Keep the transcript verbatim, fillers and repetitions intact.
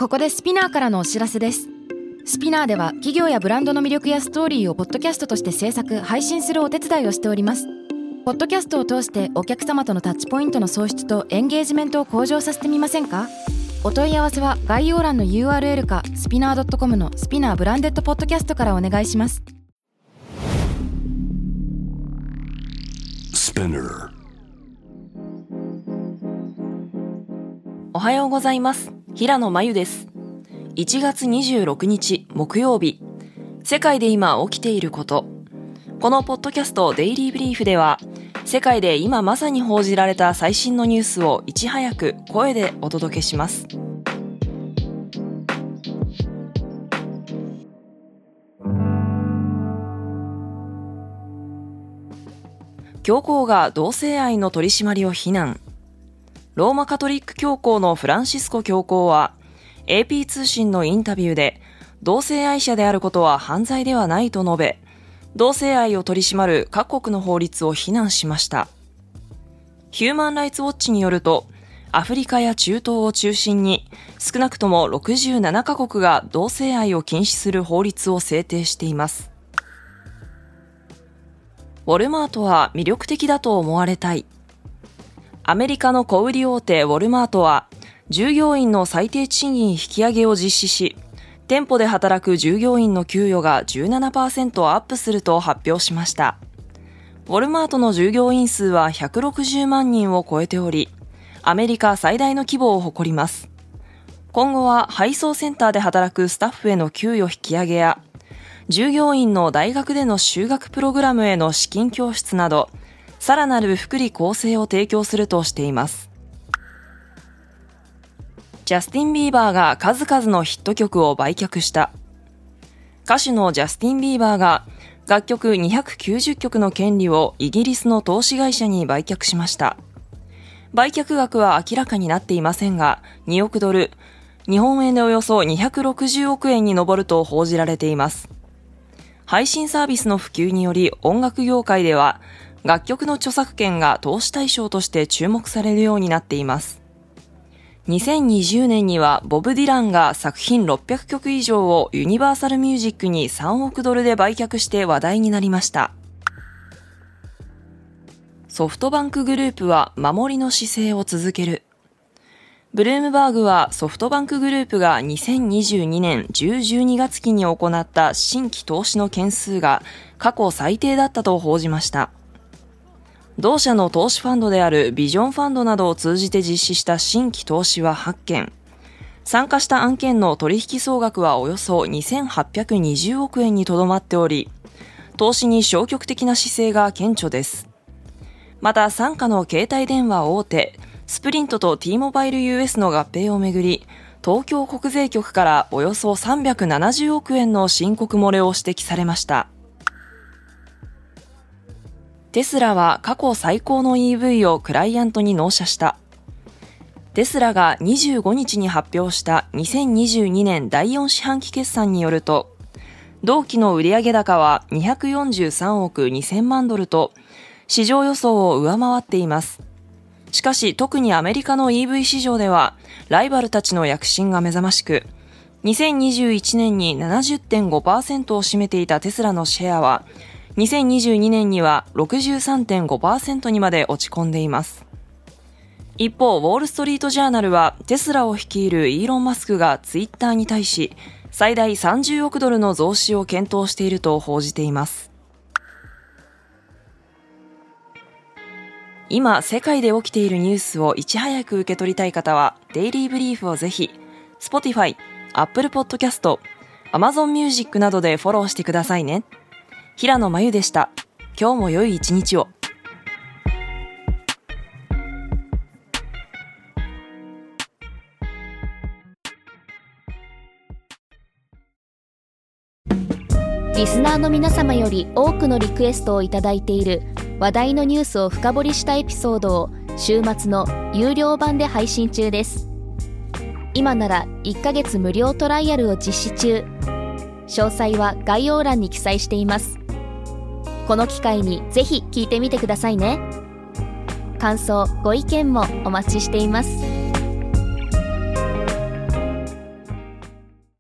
ここでスピナーからのお知らせです。スピナーでは企業やブランドの魅力やストーリーをポッドキャストとして制作・配信するお手伝いをしております。ポッドキャストを通してお客様とのタッチポイントの創出とエンゲージメントを向上させてみませんか？お問い合わせは概要欄の ユーアールエル かスピナー ドットコム のスピナーブランデッドポッドキャストからお願いします。 おはようございます。平野真由です。いちがつにじゅうろくにち木曜日、世界で今起きていること。このポッドキャストデイリーブリーフでは、世界で今まさに報じられた最新のニュースをいち早く声でお届けします。教皇が同性愛の取り締まりを非難。ローマカトリック教皇のフランシスコ教皇は エーピー 通信のインタビューで、同性愛者であることは犯罪ではないと述べ、同性愛を取り締まる各国の法律を非難しました。ヒューマンライツウォッチによると、アフリカや中東を中心に少なくともろくじゅうななカ国が同性愛を禁止する法律を制定しています。ウォルマートは魅力的だと思われたい。アメリカの小売大手ウォルマートは、従業員の最低賃金引き上げを実施し、店舗で働く従業員の給与が じゅうななパーセント アップすると発表しました。ウォルマートの従業員数はひゃくろくじゅうまんにんを超えており、アメリカ最大の規模を誇ります。今後は配送センターで働くスタッフへの給与引き上げや、従業員の大学での修学プログラムへの資金拠出など、さらなる福利厚生を提供するとしています。ジャスティン・ビーバーが数々のヒット曲を売却した。歌手のジャスティン・ビーバーが楽曲にひゃくきゅうじゅっきょくの権利をイギリスの投資会社に売却しました。売却額は明らかになっていませんが、におくドル、日本円でおよそにひゃくろくじゅうおくえんに上ると報じられています。配信サービスの普及により音楽業界では、楽曲の著作権が投資対象として注目されるようになっています。にせんにじゅうねんにはボブ・ディランが作品ろっぴゃくきょく以上をユニバーサル・ミュージックにさんおくドルで売却して話題になりました。ソフトバンクグループは守りの姿勢を続ける。ブルームバーグはソフトバンクグループがにせんにじゅうにねんじゅう、じゅうにがつ期に行った新規投資の件数が過去最低だったと報じました。同社の投資ファンドであるビジョンファンドなどを通じて実施した新規投資ははちけん。参加した案件の取引総額はおよそにせんはっぴゃくにじゅうおくえんにとどまっており、投資に消極的な姿勢が顕著です。また、傘下の携帯電話大手、スプリントと T モバイル ユーエス の合併をめぐり、東京国税局からおよそさんびゃくななじゅうおくえんの申告漏れを指摘されました。テスラは過去最高の イーブイ をクライアントに納車した。テスラがにじゅうごにちに発表したにせんにじゅうにねんだいよん四半期決算によると、同期の売上高はにひゃくよんじゅうさんおくにせんまんドルと、市場予想を上回っています。しかし特にアメリカの イーブイ 市場では、ライバルたちの躍進が目覚ましく、にせんにじゅういちねんに ななじゅってんごパーセント を占めていたテスラのシェアは、にせんにじゅうにねんには ろくじゅうさんてんごパーセント にまで落ち込んでいます。一方、ウォールストリートジャーナルはテスラを率いるイーロン・マスクがツイッターに対し、最大さんじゅうおくドルの増資を検討していると報じています。今、世界で起きているニュースをいち早く受け取りたい方は、デイリーブリーフをぜひ、Spotify、Apple Podcast、Amazon Music などでフォローしてくださいね。平野真由でした。今日も良い一日を。 リスナーの皆様より多くのリクエストをいただいている話題のニュースを深掘りしたエピソードを週末の有料版で配信中です。今ならいっかげつ無料トライアルを実施中。詳細は概要欄に記載しています。この機会にぜひ聞いてみてくださいね。感想、ご意見もお待ちしています。